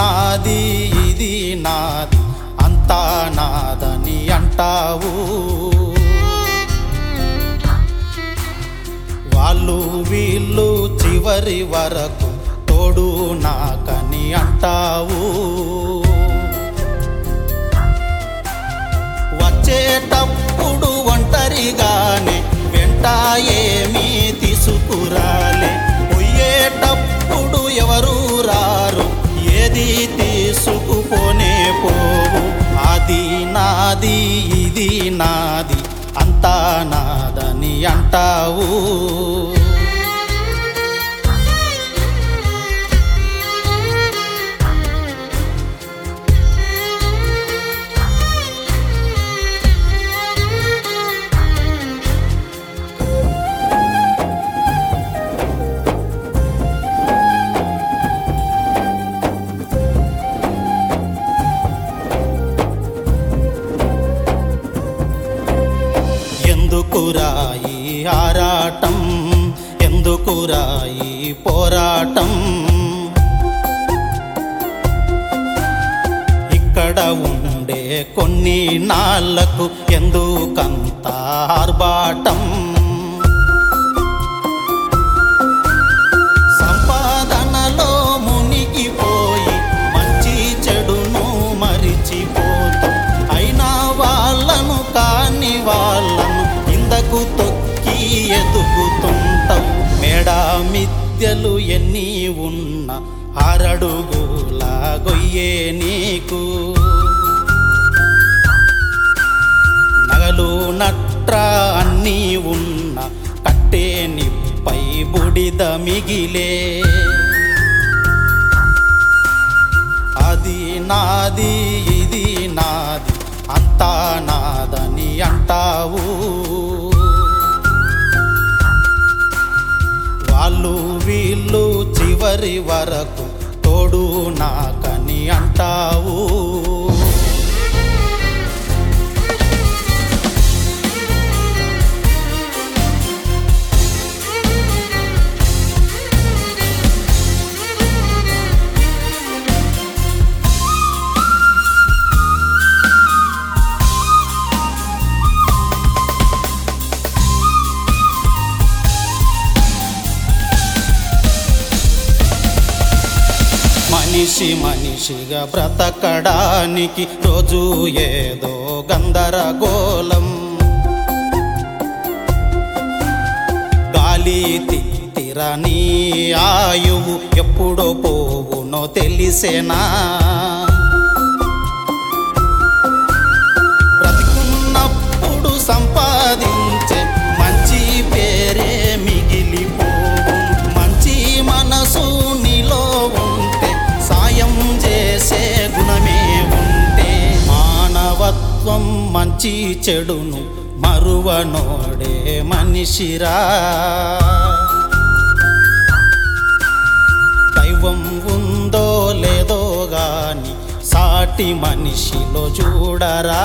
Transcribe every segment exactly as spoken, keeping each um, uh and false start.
నాది ఇది నాది అంతా నాదని అంటావు. వాళ్ళు వీళ్ళు చివరి వరకు తోడు నాకని అంటావు. వచ్చేటప్పుడు ఒంటరిగానే వెంట ఏమీ తీసుకురాలే, పోయేటప్పుడు ఎవరు రారు, ఏది తీసుకుపోనే పోవు. అది నాది ఇది నాది అంతా నాదని అంటావు. ఎందుకురాయి ఆరాటం, ఎందుకురాయి పోరాటం, ఇక్కడ ఉండే కొన్ని నాళ్లకు ఎందుకంత ఆర్భాటం. సంపాదనలో మునిగిపోయి మంచి చెడును మరిచిపోతాం, అయినా వాళ్ళను కాని వాళ్ళను కిందకు తొక్కి ఎదుగుతుంటావు. మేడా మిథ్యలు ఎన్ని ఉన్నా ఆరడుగుల గొయ్యే నీకు, నగలు నట్ర అన్నీ ఉన్న కట్టే నిప్పై బుడిద మిగిలే. అది నాది ఇది నాది అంతా నాదని అంటావు. వాళ్ళు వీళ్ళు చివరి వరకు తోడు నాకని అంటావు. మనిషి మనిషిగా బ్రతకడానికి రోజు ఏదో గందరగోళం, గాలి తిత్తిరని ఆయువు ఎప్పుడో పోవునో తెలిసేనా. బ్రతికున్నప్పుడు సంపాదించే మంచి పేరే మిగిలిపోవు, మంచి మనసు నీలో ఉంటే సాయం చేసే గుణమే ఉంటే, మానవత్వం మంచి చెడును మరువనోడే మనిషిరా. దైవం ఉందో లేదో గాని సాటి మనిషిలో చూడరా.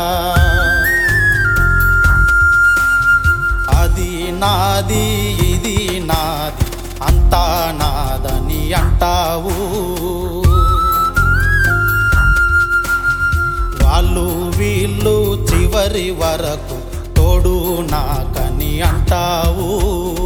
అది నాది ఇది నాది అంతా నాదని అంటావు. వాళ్ళు వీళ్ళు చివరి వరకు తోడు నాకని అంటావు.